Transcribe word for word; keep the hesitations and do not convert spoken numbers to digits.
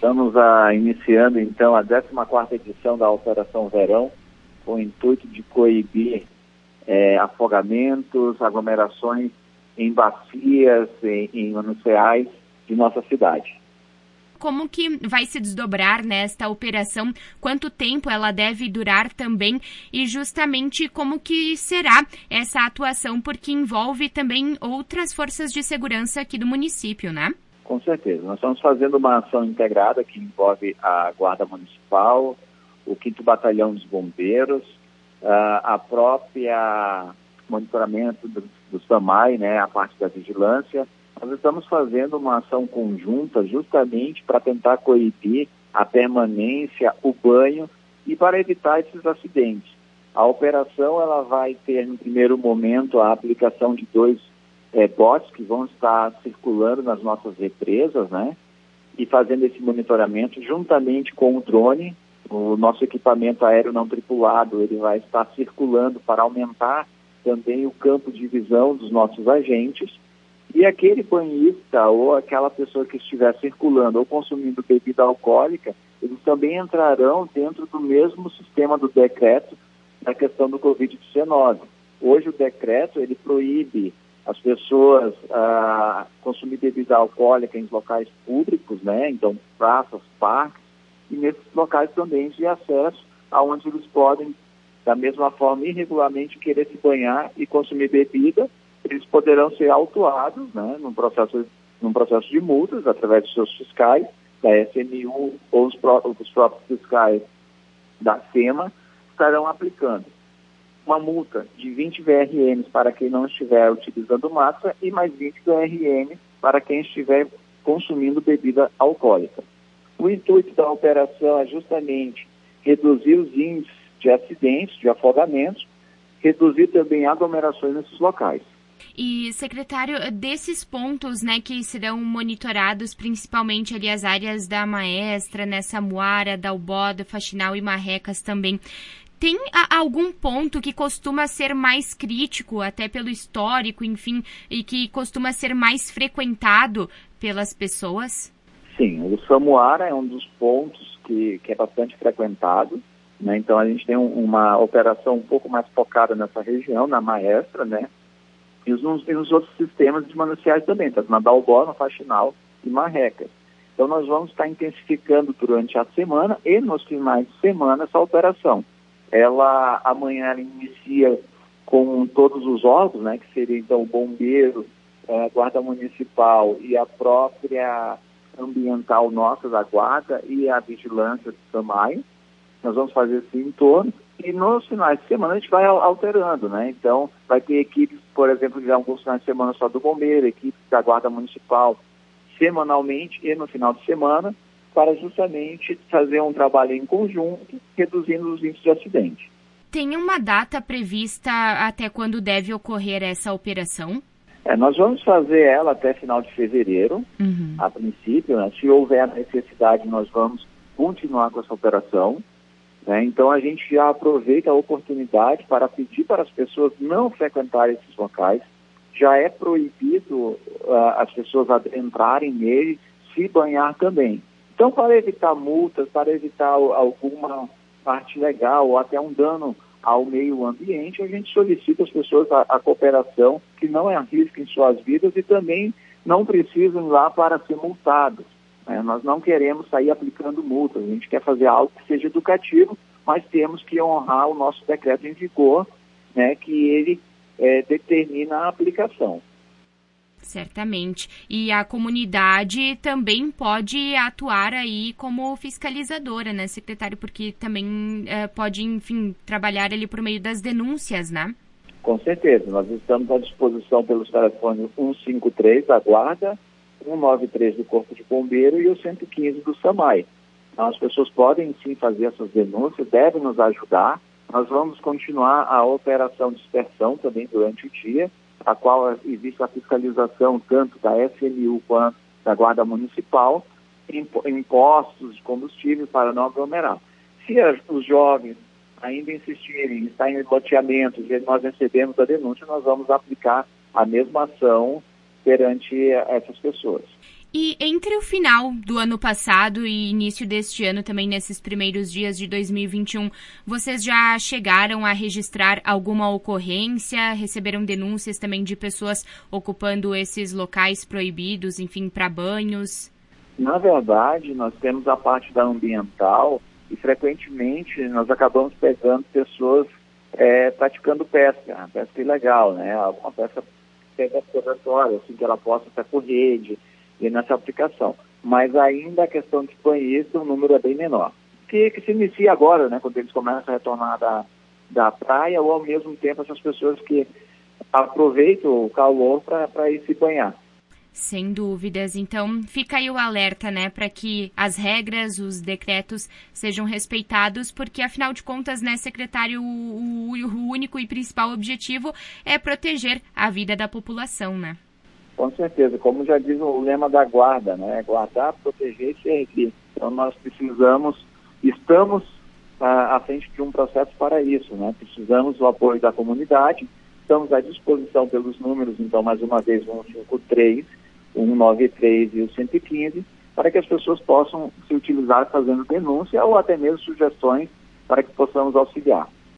Estamos a, iniciando, então, a décima quarta edição da Operação Verão, com o intuito de coibir é, afogamentos, aglomerações em bacias, em, em mananciais de nossa cidade. Como que vai se desdobrar nesta operação? Quanto tempo ela deve durar também? E justamente como que será essa atuação? Porque envolve também outras forças de segurança aqui do município, né? Com certeza. Nós estamos fazendo uma ação integrada que envolve a Guarda Municipal, o quinto Batalhão dos Bombeiros, a própria monitoramento do, do SAMAI, né, a parte da vigilância. Nós estamos fazendo uma ação conjunta justamente para tentar coibir a permanência, o banho e para evitar esses acidentes. A operação ela vai ter, no primeiro momento, a aplicação de dois é, botes que vão estar circulando nas nossas represas, né? E fazendo esse monitoramento juntamente com o drone. O nosso equipamento aéreo não tripulado ele vai estar circulando para aumentar também o campo de visão dos nossos agentes. E aquele banhista ou aquela pessoa que estiver circulando ou consumindo bebida alcoólica, eles também entrarão dentro do mesmo sistema do decreto na questão do covid dezenove. Hoje o decreto ele proíbe as pessoas a consumir bebida alcoólica em locais públicos, né? Então praças, parques, e nesses locais também de acesso, aonde eles podem, da mesma forma, irregularmente querer se banhar e consumir bebida. Eles poderão ser autuados, né, num processo, num processo de multas, através dos seus fiscais, da S M U ou os, pró os próprios fiscais da SEMA, estarão aplicando uma multa de vinte V R Ms para quem não estiver utilizando máscara e mais vinte V R M para quem estiver consumindo bebida alcoólica. O intuito da operação é justamente reduzir os índices de acidentes, de afogamentos, reduzir também aglomerações nesses locais. E, secretário, desses pontos, né, que serão monitorados, principalmente ali as áreas da Maestra, né, Samuara, Dalbó, do Faxinal e Marrecas também, tem a, algum ponto que costuma ser mais crítico, até pelo histórico, enfim, e que costuma ser mais frequentado pelas pessoas? Sim, o Samuara é um dos pontos que, que é bastante frequentado, né, então a gente tem um, uma operação um pouco mais focada nessa região, na Maestra, né, e nos, e nos outros sistemas de mananciais também, tanto na Dalbó, no Faxinal e Marrecas. Então nós vamos estar intensificando durante a semana e nos finais de semana essa operação. Ela, amanhã ela inicia com todos os órgãos, né, que seria então o bombeiro, a guarda municipal e a própria ambiental nossa da guarda e a vigilância do SAMAI. Nós vamos fazer esse entorno e nos finais de semana a gente vai alterando, né? Então vai ter equipes, por exemplo, de alguns finais de semana só do bombeiro, equipes da guarda municipal semanalmente e no final de semana, para justamente fazer um trabalho em conjunto, reduzindo os índices de acidente. Tem uma data prevista até quando deve ocorrer essa operação? É, nós vamos fazer ela até final de fevereiro, uhum. A princípio, né? Se houver necessidade, nós vamos continuar com essa operação. Né? Então a gente já aproveita a oportunidade para pedir para as pessoas não frequentarem esses locais. Já é proibido uh, as pessoas adentrarem neles, se banhar também. Então, para evitar multas, para evitar alguma parte legal ou até um dano ao meio ambiente, a gente solicita às pessoas a, a cooperação, que não arrisquem suas vidas e também não precisam ir lá para ser multados. Né? Nós não queremos sair aplicando multas, a gente quer fazer algo que seja educativo, mas temos que honrar o nosso decreto em vigor, né, que ele é, determina a aplicação. Certamente. E a comunidade também pode atuar aí como fiscalizadora, né, secretário? Porque também é, pode, enfim, trabalhar ali por meio das denúncias, né? Com certeza. Nós estamos à disposição pelos telefones cento e cinquenta e três da Guarda, cento e noventa e três do Corpo de Bombeiro e o cento e quinze do SAMAI. Então, as pessoas podem sim fazer essas denúncias, devem nos ajudar. Nós vamos continuar a operação de dispersão também durante o dia, a qual existe a fiscalização tanto da S M U quanto da Guarda Municipal, em, em postos de combustível para não aglomerar. Se as, os jovens ainda insistirem em estar em loteamentos e nós recebemos a denúncia, nós vamos aplicar a mesma ação perante essas pessoas. E entre o final do ano passado e início deste ano, também nesses primeiros dias de dois mil e vinte e um, vocês já chegaram a registrar alguma ocorrência? Receberam denúncias também de pessoas ocupando esses locais proibidos, enfim, para banhos? Na verdade, nós temos a parte da ambiental e frequentemente nós acabamos pegando pessoas é, praticando pesca, pesca ilegal, né? Alguma pesca predatória, assim, que ela possa estar com rede e nessa aplicação. Mas ainda a questão de banhista, o número é bem menor. Que, que se inicia agora, né, quando eles começam a retornar da, da praia, ou ao mesmo tempo essas pessoas que aproveitam o calor para ir se banhar. Sem dúvidas. Então, fica aí o alerta, né, para que as regras, os decretos sejam respeitados, porque, afinal de contas, né, secretário, o, o único e principal objetivo é proteger a vida da população, né? Com certeza, como já diz o lema da guarda, né? Guardar, proteger e servir. Então nós precisamos, estamos à, à frente de um processo para isso, né? Precisamos do apoio da comunidade, estamos à disposição pelos números, então mais uma vez o cento e cinquenta e três, o cento e noventa e três e o cento e quinze, para que as pessoas possam se utilizar fazendo denúncia ou até mesmo sugestões para que possamos auxiliar.